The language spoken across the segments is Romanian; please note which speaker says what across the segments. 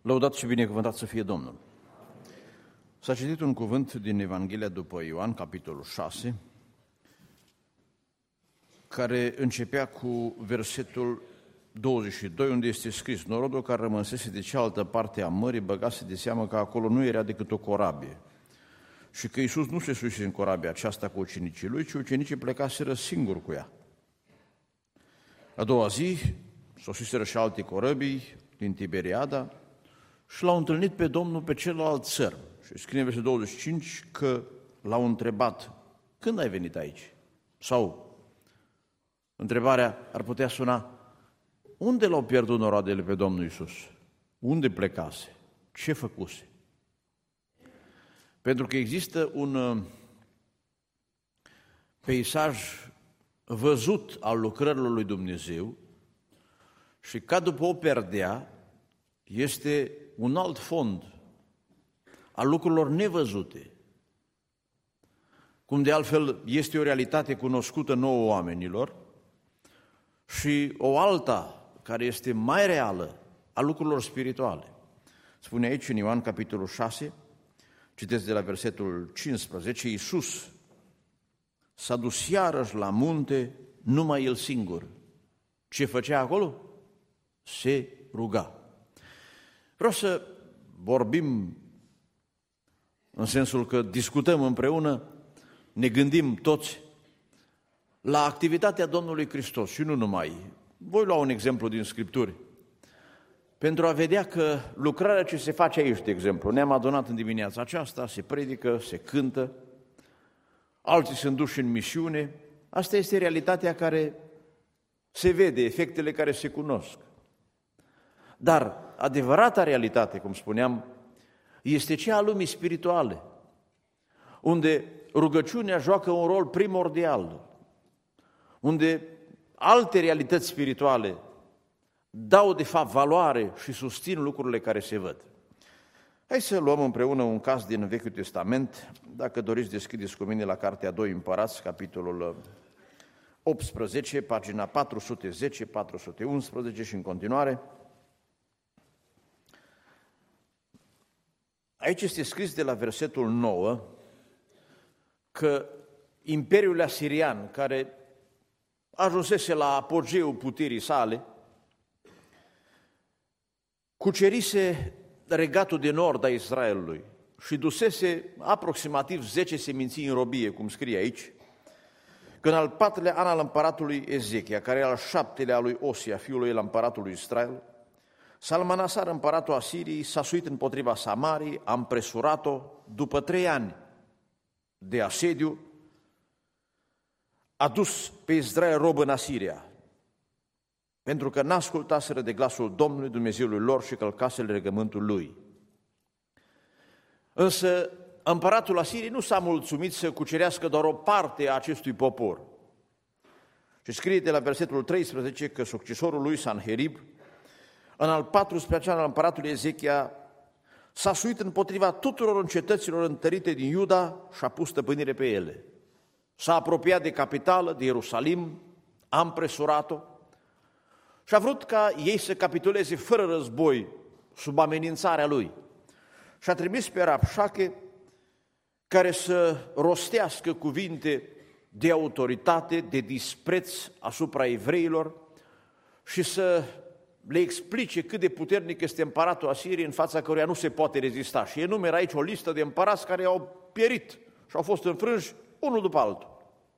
Speaker 1: Lăudat și binecuvântat să fie Domnul! S-a citit un cuvânt din Evanghelia după Ioan, capitolul 6, care începea cu versetul 22, unde este scris: norodul care rămăsese de cealaltă parte a mării băgase de seamă că acolo nu era decât o corabie și că Iisus nu se susise în corabia aceasta cu ucenicii lui, ci ucenicii plecaseră singuri cu ea. A doua zi sosiseră și alte corăbii din Tiberiada și l-au întâlnit pe Domnul pe celălalt țărm. Și scrie în versetul 25 că l-au întrebat: când ai venit aici? Sau întrebarea ar putea suna: unde l-au pierdut noroadele pe Domnul Iisus? Unde plecase? Ce făcuse? Pentru că există un peisaj văzut al lucrărilor lui Dumnezeu și ca după o perdea este un alt fond al lucrurilor nevăzute, cum de altfel este o realitate cunoscută nouă oamenilor, și o alta care este mai reală a lucrurilor spirituale. Spune aici în Ioan capitolul 6, citesc de la versetul 15, Iisus s-a dus iarăși la munte, numai El singur. Ce făcea acolo? Se ruga. Vreau să vorbim în sensul că discutăm împreună, ne gândim toți la activitatea Domnului Hristos și nu numai. Voi lua un exemplu din Scripturi pentru a vedea că lucrarea ce se face aici, de exemplu, ne-am adunat în dimineața aceasta, se predică, se cântă, alții sunt duși în misiune. Asta este realitatea care se vede, efectele care se cunosc. Dar adevărata realitate, cum spuneam, este cea a lumii spirituale, unde rugăciunea joacă un rol primordial, unde alte realități spirituale dau de fapt valoare și susțin lucrurile care se văd. Hai să luăm împreună un caz din Vechiul Testament. Dacă doriți, deschideți cu mine la Cartea 2 Împărați, capitolul 18, pagina 410, 411 și în continuare. Aici este scris de la versetul 9 că Imperiul Asirian, care ajunsese la apogeul puterii sale, cucerise regatul de nord a Israelului și dusese aproximativ 10 seminții în robie, cum scrie aici, când al 4-lea an al împăratului Ezechia, care era al 7-lea al lui Osia, fiul lui el, împăratului Israel, Salmanasar, împăratul Asiriei, s-a suit împotriva Samarii, a împresurat-o după 3 ani de asediu, a dus pe Israel rob în Asiria, pentru că n-ascultaseră de glasul Domnului Dumnezeului lor și călcaseră legământul lui. Însă împăratul Asiriei nu s-a mulțumit să cucerească doar o parte a acestui popor. Și scrie de la versetul 13 că succesorul lui Sanherib, în al 14-lea an al împăratului Ezechia, s-a suit împotriva tuturor cetăților întărite din Iuda și a pus stăpânire pe ele. S-a apropiat de capitală, de Ierusalim, a împresurat-o și a vrut ca ei să capituleze fără război, sub amenințarea lui. Și a trimis pe Rabșache, care să rostească cuvinte de autoritate, de dispreț asupra evreilor și să le explice cât de puternic este împăratul Asiriei, în fața căruia nu se poate rezista. Și enumeră aici o listă de împărați care au pierit și au fost înfrânși unul după altul.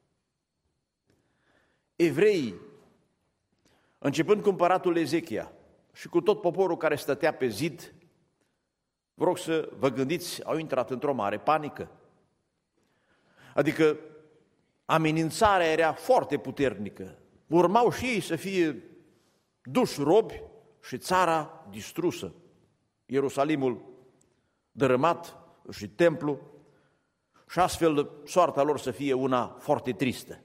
Speaker 1: Evreii, începând cu împăratul Ezechia și cu tot poporul care stătea pe zid, vă rog să vă gândiți, au intrat într-o mare panică. Adică amenințarea era foarte puternică. Urmau și ei să fie duși robi și țara distrusă. Ierusalimul dărâmat și templu, și astfel soarta lor să fie una foarte tristă.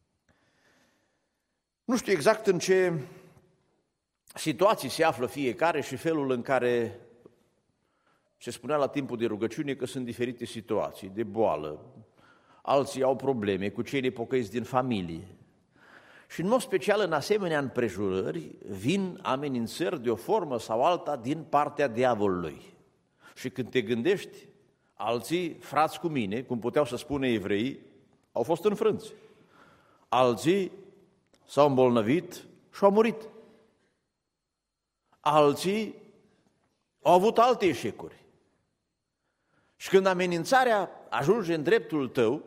Speaker 1: Nu știu exact în ce situații se află fiecare și felul în care se spunea la timpul de rugăciune că sunt diferite situații de boală. Alții au probleme cu cei nepocăiți din familie. Și în mod special în asemenea împrejurări vin amenințări de o formă sau alta din partea diavolului. Și când te gândești, alții, frați cu mine, cum puteau să spună evreii, au fost înfrânți. Alții s-au îmbolnăvit și au murit. Alții au avut alte eșecuri. Și când amenințarea ajunge în dreptul tău,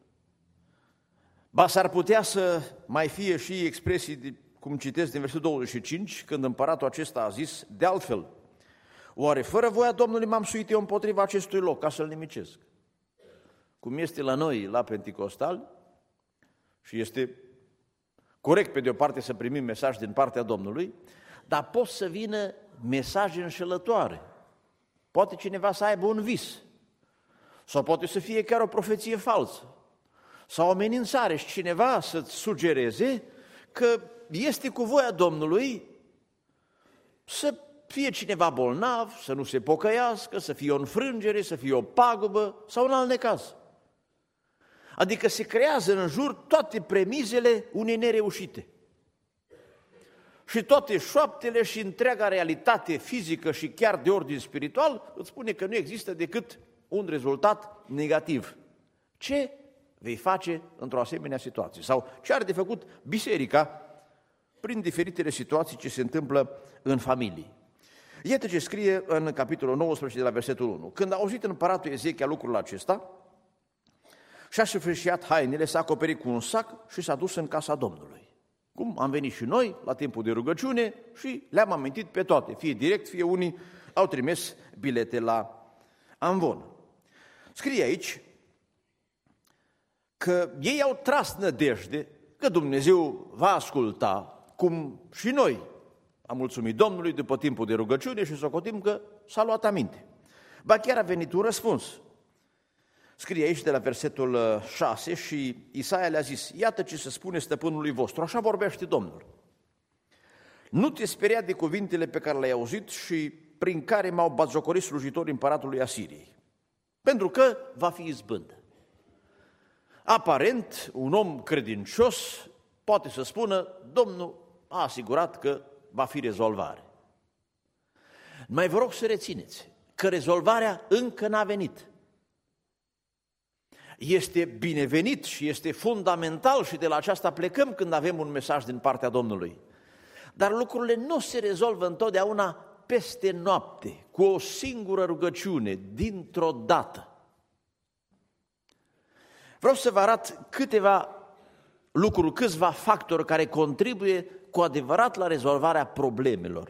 Speaker 1: ba s-ar putea să mai fie și expresii, cum citesc din versetul 25, când împăratul acesta a zis, de altfel, oare fără voia Domnului m-am suit eu împotriva acestui loc ca să-l nimicesc? Cum este la noi, la Penticostal, și este corect pe de o parte să primim mesaj din partea Domnului, dar pot să vină mesaje înșelătoare. Poate cineva să aibă un vis, sau poate să fie chiar o profeție falsă, sau o amenințare și cineva să-ți sugereze că este cu voia Domnului să fie cineva bolnav, să nu se pocăiască, să fie o înfrângere, să fie o pagubă sau un alt necaz. Adică se creează în jur toate premizele unei nereușite. Și toate șoaptele și întreaga realitate fizică și chiar de ordin spiritual îți spune că nu există decât un rezultat negativ. Ce vei face într-o asemenea situație? Sau ce are de făcut biserica prin diferitele situații ce se întâmplă în familie? Iată ce scrie în capitolul 19 de la versetul 1. Când a auzit împăratul Ezechia lucrul acesta, și-a sfârșiat hainele, s-a acoperit cu un sac și s-a dus în casa Domnului. Cum am venit și noi la timpul de rugăciune și le-am amintit pe toate, fie direct, fie unii au trimis bilete la amvon. Scrie aici că ei au tras nădejde că Dumnezeu va asculta, cum și noi am mulțumit Domnului după timpul de rugăciune și socotim că s-a luat aminte. Ba chiar a venit un răspuns. Scrie aici de la versetul 6 și Isaia le-a zis, iată ce se spune stăpânului vostru, așa vorbește Domnul. Nu te speria de cuvintele pe care le-ai auzit și prin care m-au batjocorit slujitorii împăratului Asiriei, pentru că va fi izbândă. Aparent, un om credincios poate să spună, Domnul a asigurat că va fi rezolvare. Mai vă rog să rețineți că rezolvarea încă n-a venit. Este binevenit și este fundamental și de la aceasta plecăm când avem un mesaj din partea Domnului. Dar lucrurile nu se rezolvă întotdeauna peste noapte, cu o singură rugăciune, dintr-o dată. Vreau să vă arăt câteva lucruri, câțiva factori care contribuie cu adevărat la rezolvarea problemelor.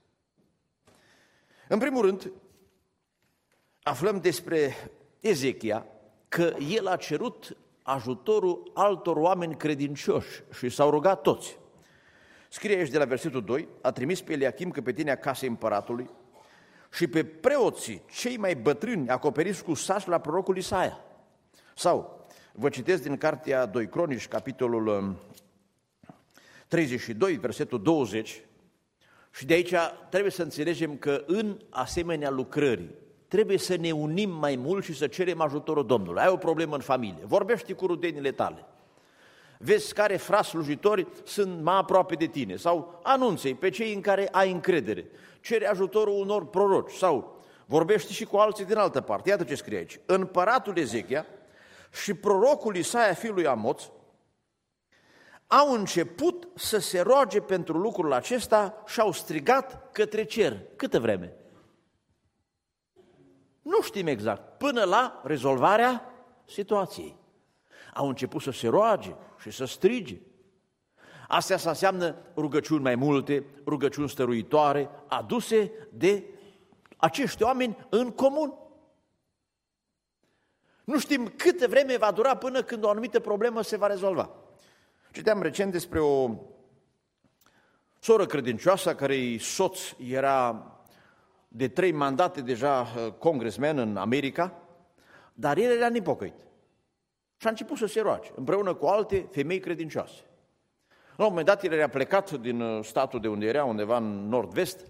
Speaker 1: În primul rând, aflăm despre Ezechia, că el a cerut ajutorul altor oameni credincioși și s-au rugat toți. Scrie aici de la versetul 2, a trimis pe Eliachim, căpetenia casei împăratului, și pe preoții cei mai bătrâni acoperiți cu saci la prorocul Isaia. Sau, vă citesc din cartea 2 Cronici, capitolul 32, versetul 20, și de aici trebuie să înțelegem că în asemenea lucrări trebuie să ne unim mai mult și să cerem ajutorul Domnului. Ai o problemă în familie, vorbește cu rudenile tale. Vezi care frați slujitori sunt mai aproape de tine sau anunță-i pe cei în care ai încredere. Cere ajutorul unor proroci sau vorbește și cu alții din altă parte. Iată ce scrie aici. Împăratul Ezechia și prorocul Isaia fiul lui Amoț au început să se roage pentru lucrul acesta și au strigat către cer. Câtă vreme? Nu știm exact, până la rezolvarea situației. Au început să se roage și să strige. Astea înseamnă rugăciuni mai multe, rugăciuni stăruitoare, aduse de acești oameni în comun. Nu știm câtă vreme va dura până când o anumită problemă se va rezolva. Citeam recent despre o soră credincioasă a cărei soț era de 3 mandate deja congresman în America, dar el era nepocăit. Și a început să se roage, împreună cu alte femei credincioase. La un moment dat, el era plecat din statul de unde era, undeva în nord-vest,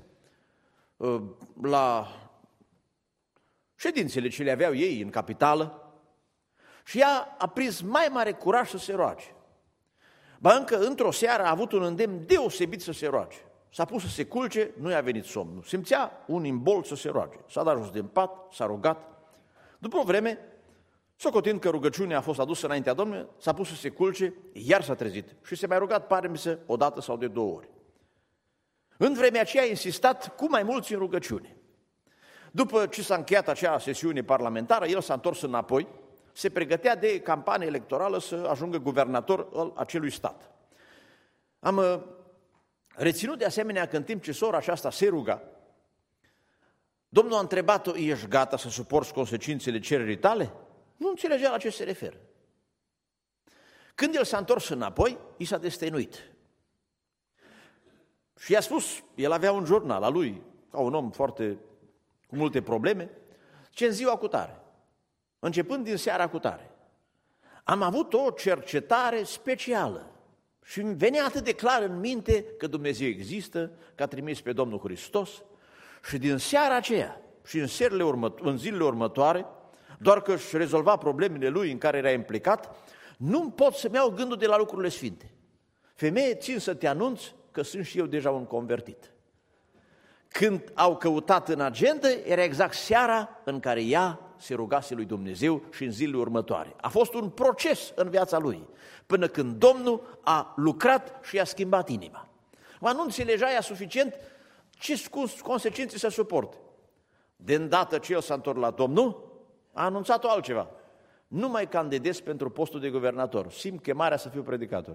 Speaker 1: la ședințele ce le aveau ei în capitală, și ea a prins mai mare curaj să se roage. Ba încă într-o seară a avut un îndemn deosebit să se roage. S-a pus să se culce, nu i-a venit somnul. Simțea un imbold să se roage. S-a dat jos din pat, s-a rugat. După o vreme, socotind că rugăciunea a fost adusă înaintea Domnului, s-a pus să se culce, iar s-a trezit. Și se mai rugat, pare-mi să, o dată sau de 2 ori. În vremea aceea a insistat cu mai mulți în rugăciune. După ce s-a încheiat acea sesiune parlamentară, el s-a întors înapoi, se pregătea de campanie electorală să ajungă guvernator al acelui stat. Am reținut de asemenea că în timp ce sora aceasta se ruga, Domnul a întrebat-o, ești gata să suporți consecințele cererii tale? Nu înțelegea la ce se referă. Când el s-a întors înapoi, i s-a destăinuit. Și i-a spus, el avea un jurnal al lui, ca un om foarte cu multe probleme, ce în ziua cutare, începând din seara cutare, am avut o cercetare specială și îmi venea atât de clar în minte că Dumnezeu există, că a trimis pe Domnul Hristos și din seara aceea și în zilele următoare, doar că își rezolva problemele lui în care era implicat, nu-mi pot să-mi iau gândul de la lucrurile sfinte. Femeie, țin să te anunț că sunt și eu deja un convertit. Când au căutat în agenda, era exact seara în care ea se rugase lui Dumnezeu și în zilele următoare. A fost un proces în viața lui, până când Domnul a lucrat și i-a schimbat inima. Mă, nu înțelegea ea suficient ce consecințe să suporte. De îndată ce el s-a întors la Domnul, a anunțat-o altceva. Nu mai candidez pentru postul de guvernator, simt chemarea să fiu predicator.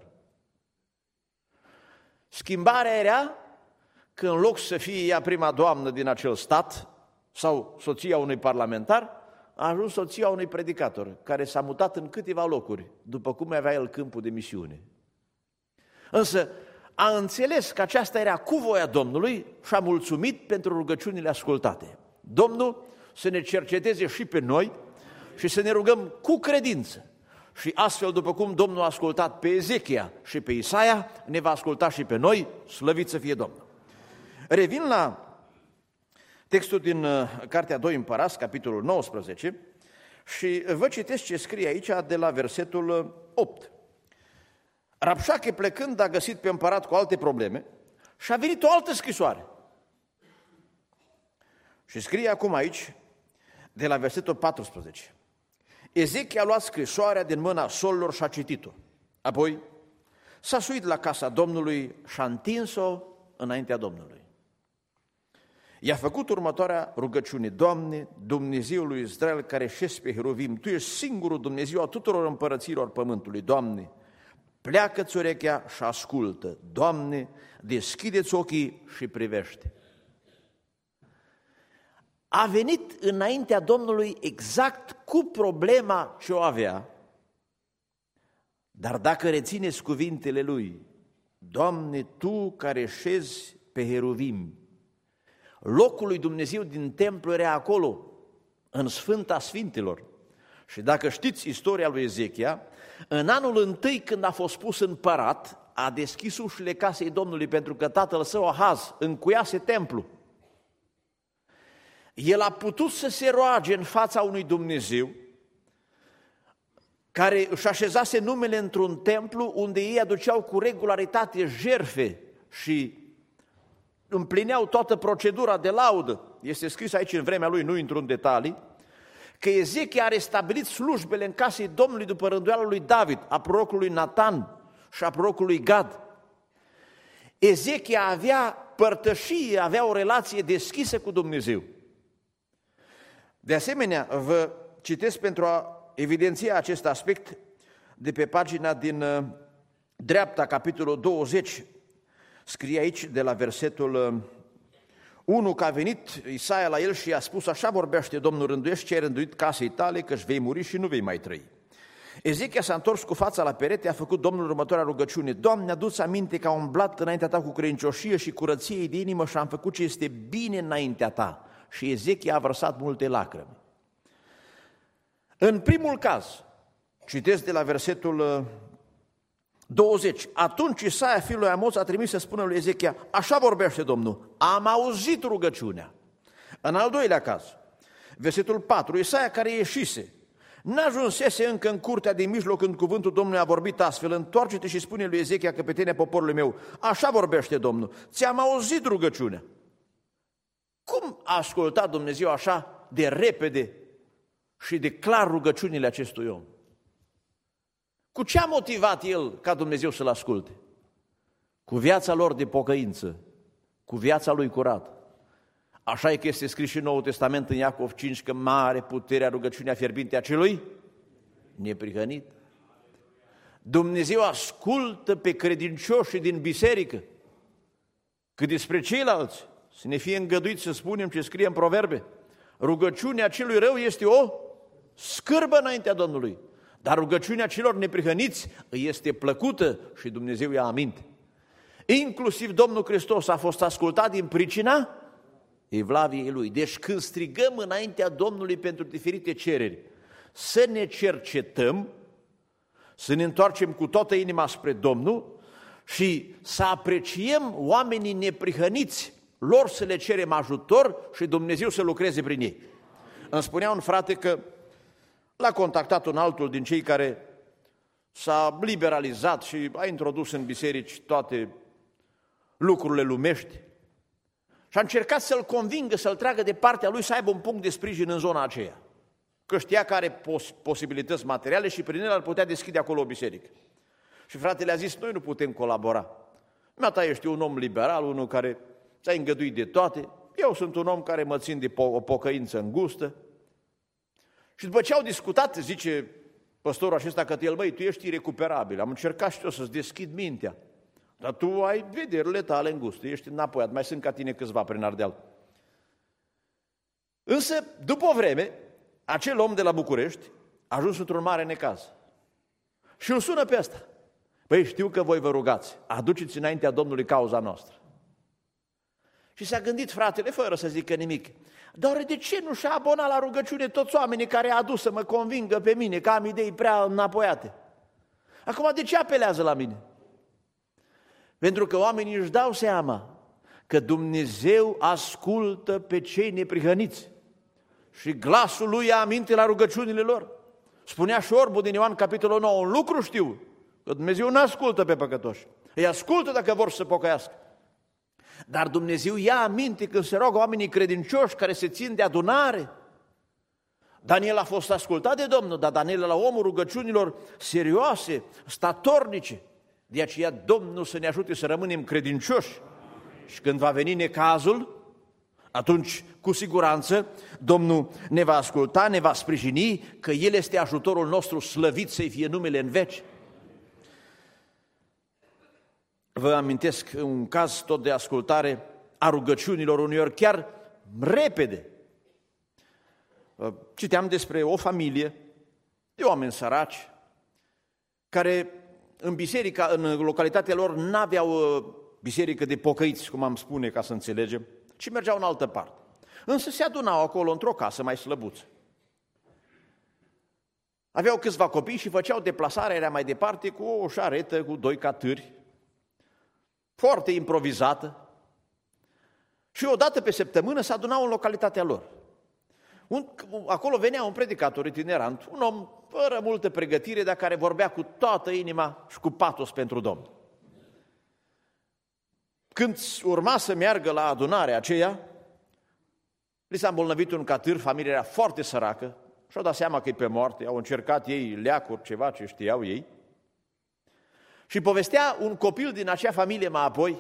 Speaker 1: Schimbarea era că în loc să fie ea prima doamnă din acel stat sau soția unui parlamentar, a ajuns soția unui predicator care s-a mutat în câteva locuri, după cum avea el câmpul de misiune. Însă a înțeles că aceasta era cu voia Domnului și a mulțumit pentru rugăciunile ascultate. Domnul să ne cerceteze și pe noi și să ne rugăm cu credință. Și astfel, după cum Domnul a ascultat pe Ezechia și pe Isaia, ne va asculta și pe noi, slăvit să fie Domnul. Revin la textul din Cartea 2 Împărați, capitolul 19, și vă citesc ce scrie aici de la versetul 8. Rabșache, plecând, a găsit pe împărat cu alte probleme și a venit o altă scrisoare. Și scrie acum aici, de la versetul 14. Ezechia a luat scrisoarea din mâna solilor și a citit-o. Apoi s-a suit la casa Domnului și a întins-o înaintea Domnului. I-a făcut următoarea rugăciune: Doamne, Dumnezeul lui Israel, care șezi pe heruvim, Tu ești singurul Dumnezeu a tuturor împărăților pământului. Doamne, pleacă-ți urechea și ascultă. Doamne, deschide-ți ochii și privește. A venit înaintea Domnului exact cu problema ce o avea, dar dacă rețineți cuvintele lui, Doamne, Tu care șezi pe heruvim, locul lui Dumnezeu din templu era acolo, în Sfânta Sfintelor. Și dacă știți istoria lui Ezechia, în anul întâi când a fost pus împărat, a deschis ușile casei Domnului pentru că tatăl său Ahaz încuiase templu. El a putut să se roage în fața unui Dumnezeu care își așezase numele într-un templu unde ei aduceau cu regularitate jertfe și împlineau toată procedura de laudă. Este scris aici în vremea lui, nu intru în detalii, că Ezechia a restabilit slujbele în casei Domnului după rânduiala lui David, a prorocului Natan și a prorocului Gad. Ezechia avea părtășie, avea o relație deschisă cu Dumnezeu. De asemenea, vă citesc pentru a evidenția acest aspect de pe pagina din dreapta, capitolul 20, scrie aici de la versetul 1 că a venit Isaia la el și i-a spus: așa vorbește Domnul, rânduiești ce ai rânduit casei tale, că își vei muri și nu vei mai trăi. Ezechia s-a întors cu fața la perete, a făcut Domnul următoarea rugăciune: Doamne, adu-ți aminte că am umblat înaintea Ta cu credincioșie și curăție de inimă și am făcut ce este bine înaintea Ta. Și Ezechia a vărsat multe lacrimi. În primul caz, citesc de la versetul 20, atunci Isaia, fiul lui Amoz, a trimis să spună lui Ezechia: așa vorbește Domnul, am auzit rugăciunea. În al doilea caz, versetul 4, Isaia care ieșise, N-ajunsese încă în curtea din mijloc când cuvântul Domnului a vorbit astfel: întoarce-te și spune lui Ezechia, căpetenia poporului meu, așa vorbește Domnul, ți-am auzit rugăciunea. Cum a ascultat Dumnezeu așa de repede și de clar rugăciunile acestui om? Cu ce a motivat el ca Dumnezeu să-l asculte? Cu viața lor de pocăință, cu viața lui curată. Așa e că este scris și în Noul Testament, în Iacov 5, că mare puterea rugăciunea fierbinte a celui neprihănit. Dumnezeu ascultă pe credincioșii din biserică, cât despre ceilalți. Să ne fie îngăduit să spunem ce scrie în Proverbe: rugăciunea celui rău este o scârbă înaintea Domnului, dar rugăciunea celor neprihăniți îi este plăcută și Dumnezeu ia aminte. Inclusiv Domnul Hristos a fost ascultat din pricina evlaviei Lui. Deci când strigăm înaintea Domnului pentru diferite cereri, să ne cercetăm, să ne întoarcem cu toată inima spre Domnul și să apreciem oamenii neprihăniți, lor să le cerem ajutor și Dumnezeu să lucreze prin ei. Îmi spunea un frate că l-a contactat un altul din cei care s-a liberalizat și a introdus în biserici toate lucrurile lumești și a încercat să-l convingă, să-l tragă de partea lui, să aibă un punct de sprijin în zona aceea, că știa că are posibilități materiale și prin el ar putea deschide acolo o biserică. Și fratele a zis: noi nu putem colabora. Dumneata ești un om liberal, unul care ți-a îngăduit de toate, eu sunt un om care mă țin de o pocăință îngustă. Și după ce au discutat, zice păstorul acesta către el: băi, tu ești irecuperabil, am încercat și eu să-ți deschid mintea, dar tu ai vederile tale înguste, ești înapoiat, mai sunt ca tine câțiva prin Ardeal. Însă, după o vreme, acel om de la București a ajuns într-un mare necaz și îl sună pe ăsta: băi, știu că voi vă rugați, aduceți înaintea Domnului cauza noastră. Și s-a gândit fratele, fără să zică nimic: dar de ce nu și-a abonat la rugăciune toți oamenii care a adus să mă convingă pe mine, că am idei prea înapoiate? Acum de ce apelează la mine? Pentru că oamenii își dau seama că Dumnezeu ascultă pe cei neprihăniți și glasul Lui ia aminte la rugăciunile lor. Spunea și Orbul din Ioan, capitolul 9, un lucru știu, că Dumnezeu nu ascultă pe păcătoși, îi ascultă dacă vor să se pocăiască. Dar Dumnezeu ia aminte când se roagă oamenii credincioși care se țin de adunare. Daniel a fost ascultat de Domnul, dar Daniel la omul rugăciunilor serioase, statornice. De aceea Domnul să ne ajute să rămânem credincioși. Și când va veni necazul, atunci cu siguranță Domnul ne va asculta, ne va sprijini, că El este ajutorul nostru, slăvit să-i fie numele în veci. Vă amintesc un caz tot de ascultare a rugăciunilor, uneori chiar repede. Citeam despre o familie de oameni săraci care în biserica, în localitatea lor, n-aveau biserică de pocăiți, cum am spune, ca să înțelegem, ci mergeau în altă parte. Însă se adunau acolo într-o casă mai slăbuță. Aveau câțiva copii și făceau deplasarea, era mai departe, cu o șaretă, cu 2 catâri, foarte improvizată. Și o dată pe săptămână se adunau în localitatea lor. Acolo venea un predicator itinerant, un om fără multă pregătire, dar care vorbea cu toată inima și cu patos pentru Domnul. Când urma să meargă la adunarea aceea, li s-a îmbolnăvit un catâr, familia era foarte săracă și-au dat seama că e pe moarte, au încercat ei leacuri, ceva ce știau ei. Și povestea un copil din acea familie mai apoi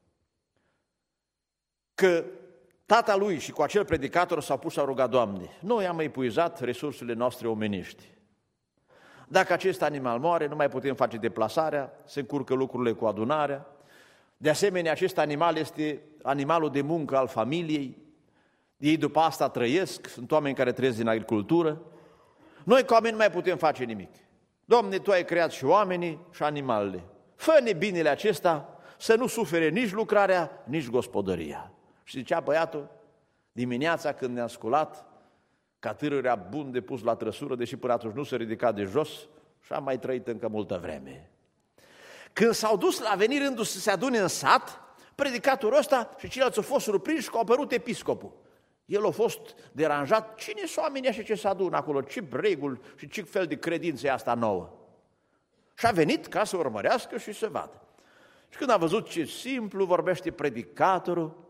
Speaker 1: că tata lui și cu acel predicator s-au pus să ruga: Doamne, noi am epuizat resursele noastre omenești. Dacă acest animal moare, nu mai putem face deplasarea, se încurcă lucrurile cu adunarea. De asemenea, acest animal este animalul de muncă al familiei. Ei după asta trăiesc, sunt oameni care trăiesc din agricultură. Noi ca oameni nu mai putem face nimic. Doamne, Tu ai creat și oamenii și animalele. Fă-ne binele acesta să nu sufere nici lucrarea, nici gospodăria. Și zicea băiatul, dimineața când ne-a sculat, catârul era bun de pus la trăsură, deși până atunci nu se ridica de jos și a mai trăit încă multă vreme. Când s-au dus, a venit rândul să se adune în sat, predicatorul ăsta și ceilalți au fost surprinși că au apărut episcopul. El a fost deranjat. Cine sunt oamenii așa ce se adună acolo? Ce reguli și ce fel de credință e asta nouă? Și a venit ca să urmărească și să vadă. Și când a văzut ce simplu vorbește predicatorul,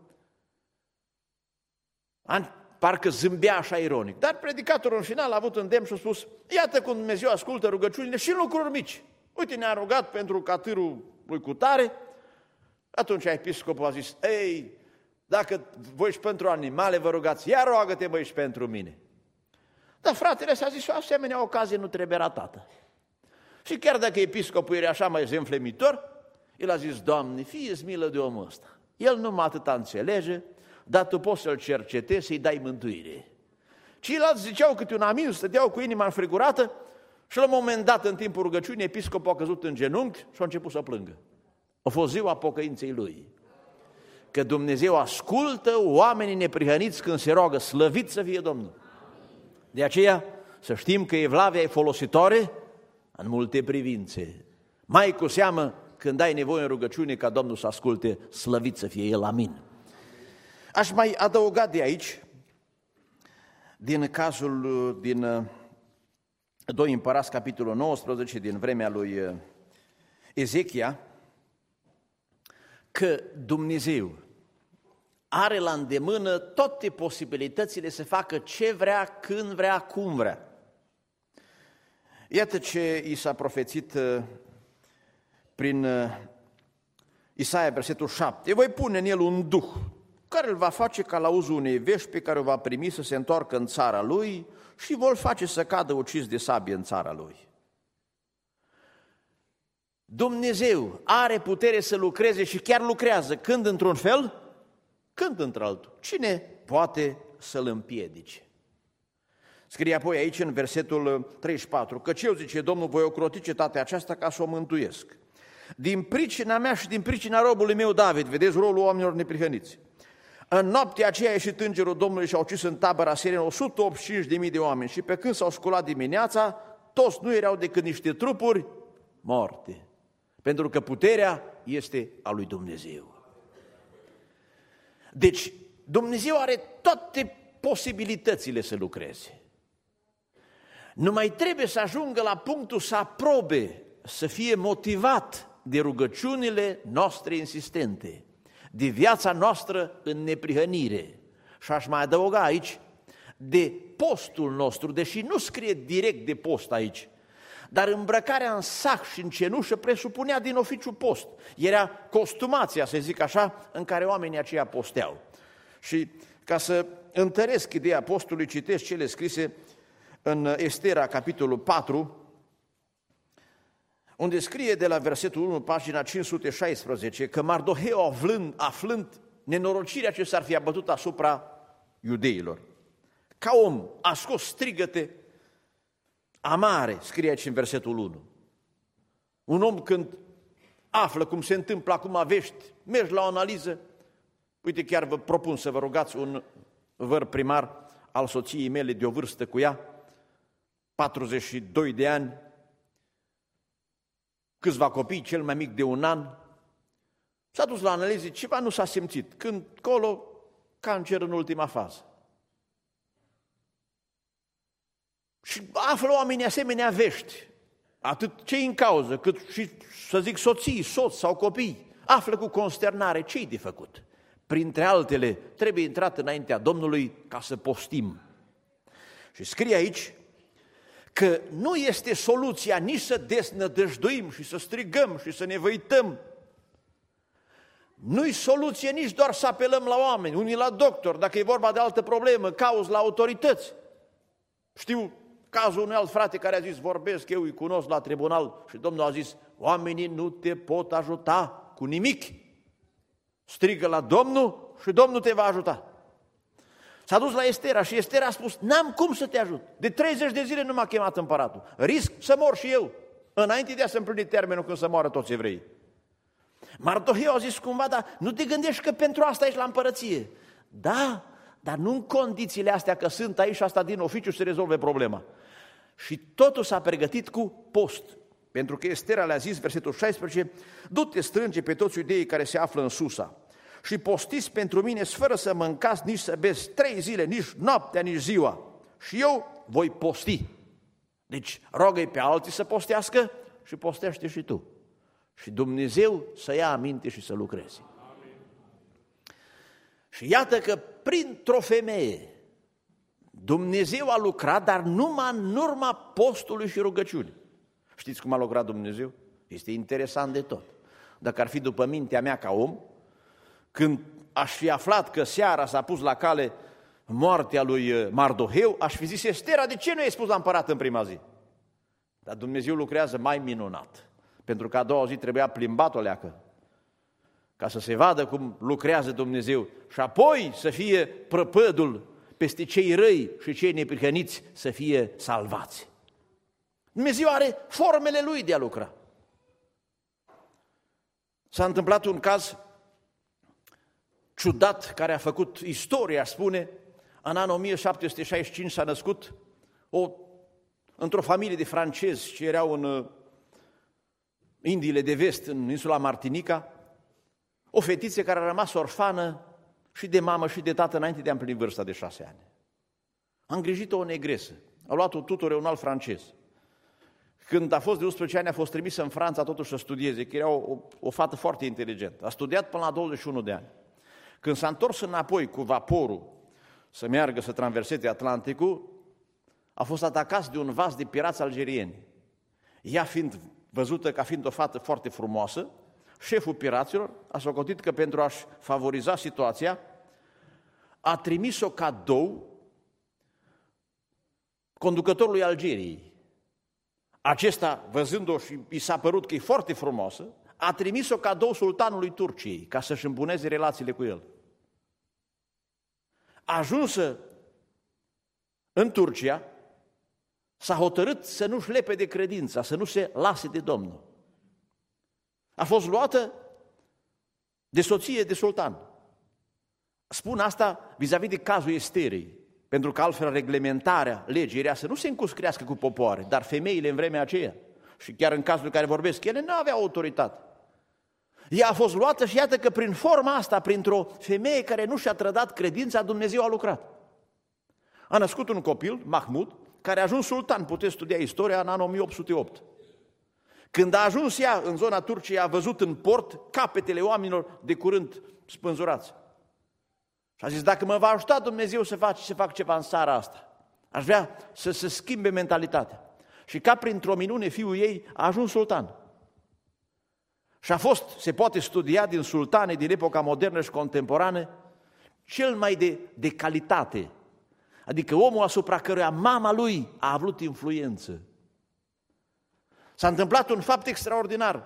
Speaker 1: parcă zâmbea așa ironic. Dar predicatorul în final a avut îndemn și a spus: iată cum Dumnezeu ascultă rugăciunile și în lucruri mici. Uite, ne-a rugat pentru catârul lui cutare. Atunci episcopul a zis: ei, dacă voi și pentru animale vă rugați, ia roagă-te, băi, și pentru mine. Dar fratele s-a zis: o asemenea ocazie nu trebuie ratată. Și chiar dacă episcopul era așa mai zenflemitor, el a zis: Doamne, fie-ți milă de omul ăsta. El numai atâta înțelege, dar tu poți să-l cercetezi, să-i dai mântuire. Ceilalți ziceau câte un amin, stăteau cu inima înfrigurată și la un moment dat, în timpul rugăciunii, episcopul a căzut în genunchi și a început să plângă. A fost ziua pocăinței lui. Că Dumnezeu ascultă oamenii neprihăniți când se roagă, slăvit să fie Domnul. De aceea să știm că evlavia e folositoare în multe privințe. Mai cu seamă când ai nevoie în rugăciune ca Domnul să asculte, slăvit să fie El, amin. Aș mai adăuga de aici, din cazul din 2 Împărați, capitolul 19, din vremea lui Ezechia, că Dumnezeu are la îndemână toate posibilitățile să facă ce vrea, când vrea, cum vrea. Iată ce i s-a profețit prin Isaia, versetul 7. Voi pune în el un duh care îl va face ca la auzul unei vești pe care o va primi să se întoarcă în țara lui și vor face să cadă ucis de sabie în țara lui. Dumnezeu are putere să lucreze și chiar lucrează. Când într-un fel, când într-altul. Cine poate să-l împiedice? Scrie apoi aici în versetul 34, căci eu, zice Domnul, voi ocroti cetatea aceasta ca să o mântuiesc. Din pricina mea și din pricina robului meu David, vedeți rolul oamenilor neprihăniți. În noaptea aceea a ieșit îngerul Domnului și a ucis în tabăra Siren 185.000 de oameni și pe când s-au sculat dimineața, toți nu erau decât niște trupuri morte. Pentru că puterea este a lui Dumnezeu. Deci, Dumnezeu are toate posibilitățile să lucreze. Numai trebuie să ajungă la punctul să aprobe, să fie motivat de rugăciunile noastre insistente, de viața noastră în neprihănire. Și aș mai adăuga aici, de postul nostru, deși nu scrie direct de post aici, dar îmbrăcarea în sac și în cenușă presupunea din oficiu post. Era costumația, să zic așa, în care oamenii aceia posteau. Și ca să întăresc ideea postului, citesc cele scrise în Estera, capitolul 4, unde scrie de la versetul 1, pagina 516, că Mardoheu, aflând nenorocirea ce s-ar fi abătut asupra iudeilor, ca om a scos strigăte amare, scrie aici în versetul 1. Un om când află cum se întâmplă acum vești, mergi la o analiză, uite, chiar vă propun să vă rugați un văr primar al soției mele de o vârstă cu ea, 42 de ani, câțiva copii, cel mai mic de 1 an, s-a dus la analize, ceva nu s-a simțit, când colo, cancer în ultima fază. Și află oamenii asemenea vești, atât cei în cauză, cât și, să zic, soții, soți sau copii, află cu consternare ce-i de făcut. Printre altele, trebuie intrat înaintea Domnului ca să postim. Și scrie aici că nu este soluția nici să desnădăjduim și să strigăm și să ne văităm. Nu-i soluție nici doar să apelăm la oameni, unii la doctor, dacă e vorba de altă problemă, cauți la autorități. Știu cazul unui alt frate care a zis, vorbesc, eu îi cunosc la tribunal și Domnul a zis, oamenii nu te pot ajuta cu nimic. Strigă la Domnul și Domnul te va ajuta. S-a dus la Estera și Estera a spus, n-am cum să te ajut. De 30 de zile nu m-a chemat împăratul. Risc să mor și eu, înainte de a se împlini termenul când să moară toți evreii. Mardoheu a zis cumva, dar nu te gândești că pentru asta ești la împărăție. Da, dar nu în condițiile astea că sunt aici și asta din oficiu se rezolve problema. Și totul s-a pregătit cu post. Pentru că Estera le-a zis, versetul 16, du-te, strânge pe toți iudeii care se află în Susa și postiți pentru mine fără să mâncați, nici să beți 3 zile, nici noaptea, nici ziua. Și eu voi posti. Deci rogă-i pe alții să postească și postește și tu. Și Dumnezeu să ia aminte și să lucreze. Amin. Și iată că printr-o femeie Dumnezeu a lucrat, dar numai în urma postului și rugăciunii. Știți cum a lucrat Dumnezeu? Este interesant de tot. Dacă ar fi după mintea mea ca om, când aș fi aflat că seara s-a pus la cale moartea lui Mardoheu, aș fi zis: Estera, de ce nu ai spus la împărat în prima zi? Dar Dumnezeu lucrează mai minunat, pentru că a doua zi trebuia plimbat o leacă, ca să se vadă cum lucrează Dumnezeu și apoi să fie prăpădul peste cei răi și cei neprihăniți să fie salvați. Dumnezeu are formele Lui de a lucra. S-a întâmplat un caz ciudat care a făcut istoria, spune. În anul 1765 s-a născut într-o familie de francezi ce erau în Indiile de Vest, în insula Martinica, o fetiță care a rămas orfană și de mamă și de tată înainte de a împlini vârsta de 6 ani. A îngrijit-o o negresă, a luat-o tutore un alt francez. Când a fost de 11 ani, a fost trimisă în Franța totuși să studieze, că era o fată foarte inteligentă. A studiat până la 21 de ani. Când s-a întors înapoi cu vaporul să meargă să traverseze Atlanticul, a fost atacați de un vas de pirați algerieni. Ea fiind văzută ca fiind o fată foarte frumoasă, șeful piraților a socotit că pentru a-și favoriza situația, a trimis-o cadou conducătorului Algeriei. Acesta, văzând-o și i s-a părut că e foarte frumoasă, a trimis-o cadou sultanului Turciei ca să-și îmbuneze relațiile cu el. Ajunsă în Turcia, s-a hotărât să nu-și lepe de credința, să nu se lase de Domnul. A fost luată de soție de sultan. Spun asta vis-a-vis de cazul Esterei, pentru că altfel reglementarea legii era să nu se încuscrească cu popoare, dar femeile în vremea aceea, și chiar în cazul în care vorbesc, ele nu aveau autoritate. Ea a fost luată și iată că prin forma asta, printr-o femeie care nu și-a trădat credința, Dumnezeu a lucrat. A născut un copil, Mahmud, care a ajuns sultan, puteți studia istoria, în anul 1808. Când a ajuns ea în zona Turciei, a văzut în port capetele oamenilor de curând spânzurați. Și a zis: dacă mă va ajuta Dumnezeu să fac ceva în seara asta, aș vrea să se schimbe mentalitatea. Și ca printr-o minune, fiul ei a ajuns sultan. Și a fost, se poate studia din sultane din epoca modernă și contemporană, cel mai de calitate. Adică omul asupra căruia mama lui a avut influență. S-a întâmplat un fapt extraordinar.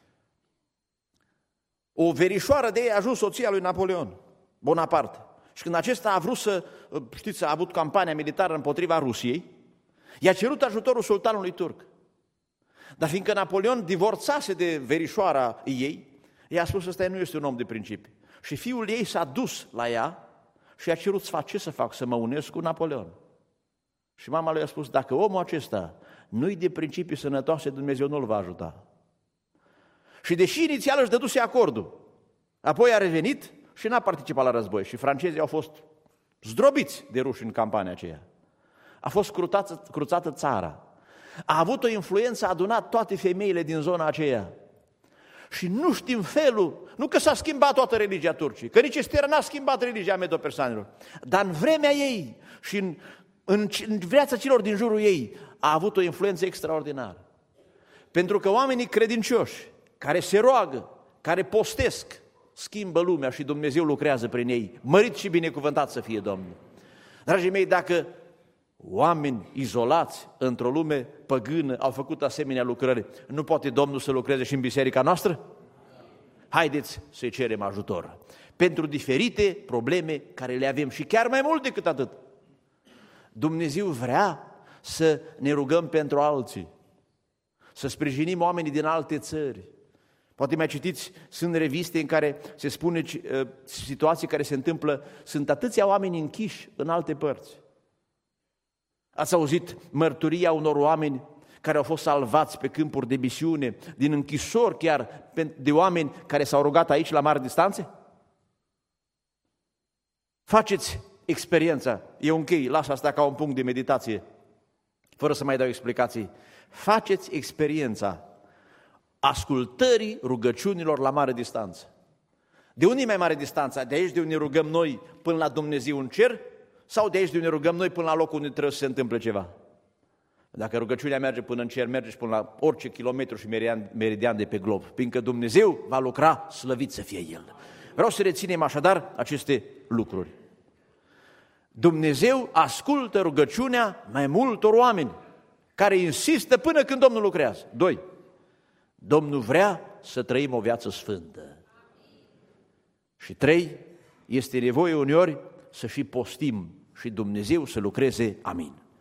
Speaker 1: O verișoară de ei a ajuns soția lui Napoleon Bonaparte. Și când acesta a vrut a avut campania militară împotriva Rusiei, i-a cerut ajutorul sultanului turc. Dar fiindcă Napoleon divorțase de verișoara ei, i-a spus: ăsta nu este un om de principii. Și fiul ei s-a dus la ea și i-a cerut sfat: ce să fac, să mă unesc cu Napoleon? Și mama lui a spus: dacă omul acesta nu-i de principii sănătoase, Dumnezeu nu-l va ajuta. Și deși inițial își dăduse acordul, apoi a revenit și n-a participat la război. Și francezii au fost zdrobiți de ruși în campania aceea. A fost cruțată țara. A avut o influență, a adunat toate femeile din zona aceea. Și nu știm felul, nu că s-a schimbat toată religia Turciei, că nici Estera n-a schimbat religia medo-persanilor, dar în vremea ei și în viața celor din jurul ei a avut o influență extraordinară. Pentru că oamenii credincioși, care se roagă, care postesc, schimbă lumea și Dumnezeu lucrează prin ei. Mărit și binecuvântat să fie Domnul. Dragii mei, dacă oameni izolați într-o lume păgână au făcut asemenea lucrări, nu poate Domnul să lucreze și în biserica noastră? Haideți să-i cerem ajutor pentru diferite probleme care le avem și chiar mai mult decât atât. Dumnezeu vrea să ne rugăm pentru alții, să sprijinim oamenii din alte țări. Poate mai citiți, sunt reviste în care se spune situații care se întâmplă, sunt atâția oameni închiși în alte părți. Ați auzit mărturia unor oameni care au fost salvați pe câmpuri de misiune, din închisori chiar, de oameni care s-au rugat aici la mari distanțe? Faceți experiența, eu închei, las asta ca un punct de meditație, fără să mai dau explicații. Faceți experiența ascultării rugăciunilor la mare distanță. De unde e mai mare distanța? De aici de unde ne rugăm noi până la Dumnezeu în cer? Sau de aici de unde ne rugăm noi până la locul unde trebuie să se întâmple ceva? Dacă rugăciunea merge până în cer, merge și până la orice kilometru și meridian de pe glob, fiindcă Dumnezeu va lucra, slăvit să fie El. Vreau să reținem așadar aceste lucruri. Dumnezeu ascultă rugăciunea mai multor oameni care insistă până când Domnul lucrează. 2. Domnul vrea să trăim o viață sfântă. Și 3. Este nevoie uneori să și postim și Dumnezeu să lucreze. Amin.